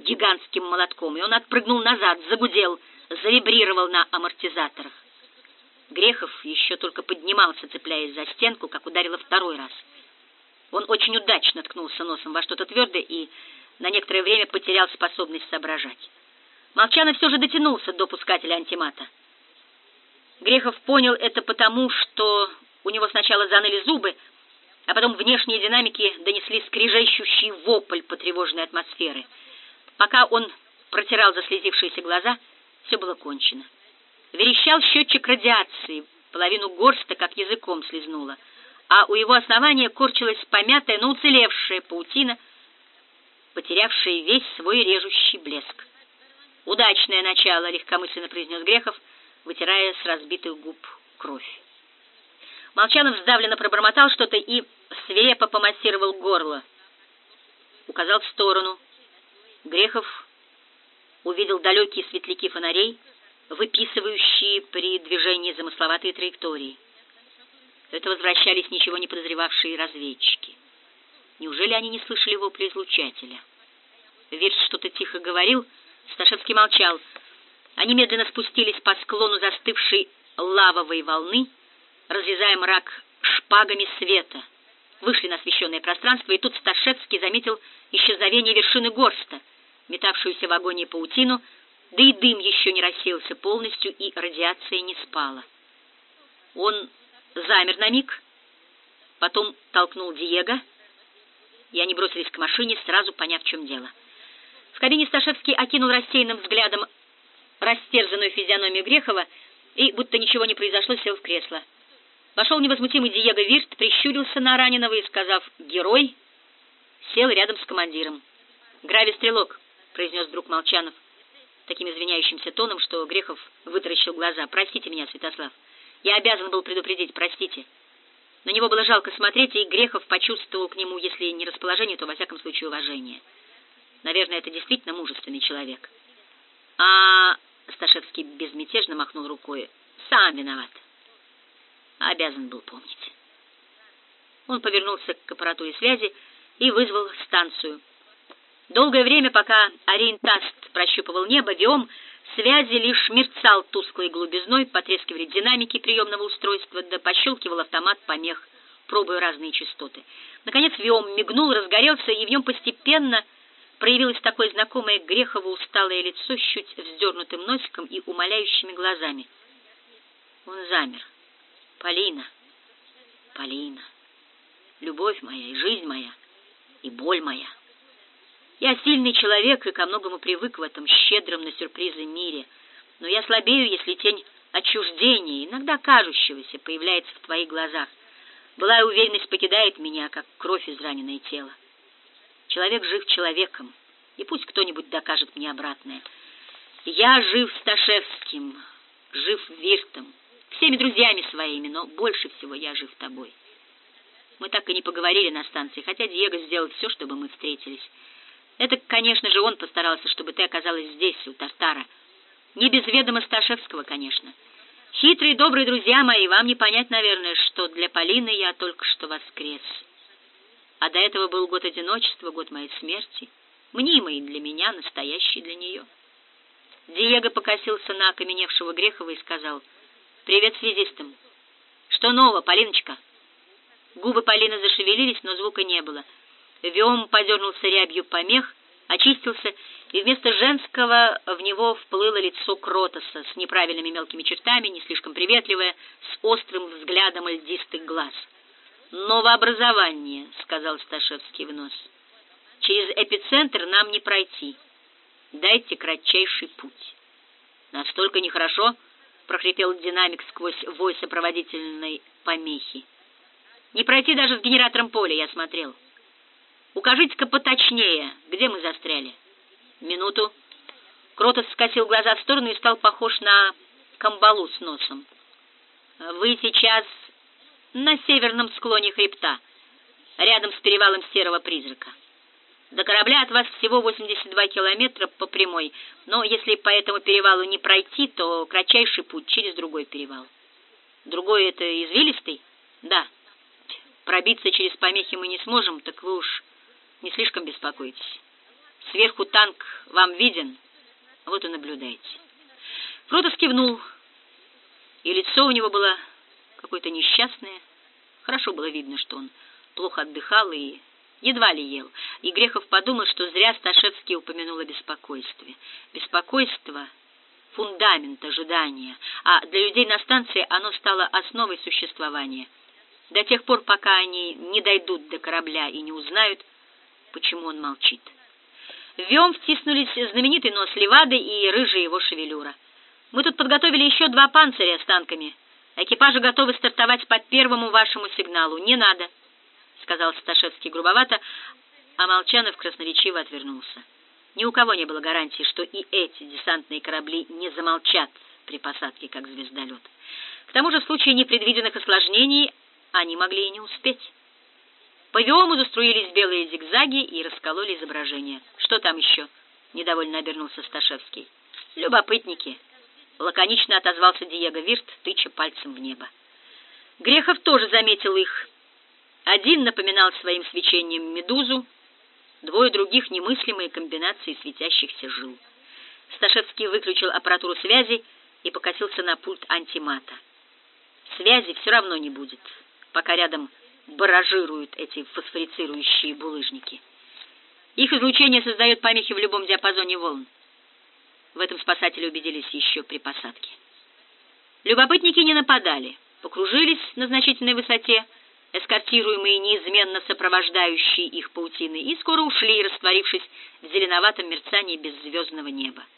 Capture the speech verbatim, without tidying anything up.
гигантским молотком, и он отпрыгнул назад, загудел, завибрировал на амортизаторах. Грехов еще только поднимался, цепляясь за стенку, как ударило второй раз. Он очень удачно ткнулся носом во что-то твердое и на некоторое время потерял способность соображать. Молчанов все же дотянулся до пускателя антимата. Грехов понял это потому, что у него сначала заныли зубы, а потом внешние динамики донесли скрежещущий вопль потревоженной атмосферы. Пока он протирал заслезившиеся глаза, все было кончено. Верещал счетчик радиации, половину горста как языком слезнуло, а у его основания корчилась помятая, но уцелевшая паутина, потерявшая весь свой режущий блеск. «Удачное начало», — легкомысленно произнес Грехов, вытирая с разбитых губ кровь. Молчанов сдавленно пробормотал что-то и свирепо помассировал горло. Указал в сторону. Грехов увидел далекие светляки фонарей, выписывающие при движении замысловатые траектории. Это возвращались ничего не подозревавшие разведчики. Неужели они не слышали вопля излучателя? Вирс что-то тихо говорил, Сташевский молчал. Они медленно спустились по склону застывшей лавовой волны, разрезая мрак шпагами света. Вышли на освещенное пространство, и тут Сташевский заметил исчезновение вершины горста, метавшуюся в агонии паутину, да и дым еще не рассеялся полностью, и радиация не спала. Он замер на миг, потом толкнул Диего, и они бросились к машине, сразу поняв, в чем дело. В кабине Сташевский окинул рассеянным взглядом растерзанную физиономию Грехова и, будто ничего не произошло, сел в кресло. Вошел невозмутимый Диего Вирт, прищурился на раненого и, сказав «Герой», сел рядом с командиром. «Грави-стрелок», — произнес вдруг Молчанов таким извиняющимся тоном, что Грехов вытаращил глаза. «Простите меня, Святослав. Я обязан был предупредить, простите». На него было жалко смотреть, и Грехов почувствовал к нему, если не расположение, то, во всяком случае, уважение. Наверное, это действительно мужественный человек. А Сташевский безмятежно махнул рукой. «Сам виноват. Обязан был помнить». Он повернулся к аппаратуре связи и вызвал станцию. Долгое время, пока ориентаст прощупывал небо, Виом связи лишь мерцал тусклой голубизной, потрескивали динамики приемного устройства, да пощелкивал автомат помех, пробуя разные частоты. Наконец Виом мигнул, разгорелся, и в нем постепенно проявилось такое знакомое Грехову усталое лицо с чуть вздернутым носиком и умоляющими глазами. Он замер. «Полина, Полина, любовь моя и жизнь моя, и боль моя. Я сильный человек и ко многому привык в этом щедром на сюрпризы мире, но я слабею, если тень отчуждения, иногда кажущегося, появляется в твоих глазах. Былая уверенность покидает меня, как кровь израненное тело. Человек жив человеком, и пусть кто-нибудь докажет мне обратное. Я жив Сташевским, жив Виртом, всеми друзьями своими, но больше всего я жив тобой. Мы так и не поговорили на станции, хотя Диего сделал все, чтобы мы встретились. Это, конечно же, он постарался, чтобы ты оказалась здесь, у Тартара. Не без ведома Сташевского, конечно. Хитрые, добрые друзья мои, вам не понять, наверное, что для Полины я только что воскрес. А до этого был год одиночества, год моей смерти, мнимый для меня, настоящий для нее». Диего покосился на окаменевшего Грехова и сказал: «Привет связистам. Что нового, Полиночка?» Губы Полины зашевелились, но звука не было. Виом подернулся рябью помех, очистился, и вместо женского в него вплыло лицо Кротоса с неправильными мелкими чертами, не слишком приветливое, с острым взглядом льдистых глаз. «Новообразование», — сказал Сташевский в нос. «Через эпицентр нам не пройти. Дайте кратчайший путь». «Настолько нехорошо», — прохрипел динамик сквозь вой сопроводительной помехи. «Не пройти даже с генератором поля, я смотрел. Укажите-ка поточнее, где мы застряли». «Минуту». Кротос скосил глаза в сторону и стал похож на камбалу с носом. «Вы сейчас на северном склоне хребта, рядом с перевалом Серого Призрака. До корабля от вас всего восемьдесят два километра по прямой, но если по этому перевалу не пройти, то кратчайший путь через другой перевал». «Другой — это извилистый?» «Да. Пробиться через помехи мы не сможем, так вы уж не слишком беспокойтесь. Сверху танк вам виден? Вот и наблюдайте». Протас кивнул, и лицо у него было какое-то несчастное. Хорошо было видно, что он плохо отдыхал и едва ли ел. И Грехов подумал, что зря Сташевский упомянул о беспокойстве. Беспокойство — фундамент ожидания, а для людей на станции оно стало основой существования. До тех пор, пока они не дойдут до корабля и не узнают, почему он молчит. В Виом втиснулись знаменитый нос Левады и рыжая его шевелюра. «Мы тут подготовили еще два панциря с танками. Экипажи готовы стартовать по первому вашему сигналу. Не надо», — сказал Сташевский грубовато, а Молчанов красноречиво отвернулся. Ни у кого не было гарантии, что и эти десантные корабли не замолчат при посадке, как звездолет. К тому же в случае непредвиденных осложнений они могли и не успеть. По Виому заструились белые зигзаги и раскололи изображение. «Что там еще?» — недовольно обернулся Сташевский. «Любопытники», — лаконично отозвался Диего Вирт, тыча пальцем в небо. Грехов тоже заметил их. Один напоминал своим свечением медузу, двое других — немыслимые комбинации светящихся жил. Сташевский выключил аппаратуру связи и покосился на пульт антимата. Связи все равно не будет, пока рядом баражируют эти фосфорицирующие булыжники. Их излучение создает помехи в любом диапазоне волн. В этом спасатели убедились еще при посадке. Любопытники не нападали, покружились на значительной высоте, эскортируемые неизменно сопровождающие их паутины, и скоро ушли, растворившись в зеленоватом мерцании беззвездного неба.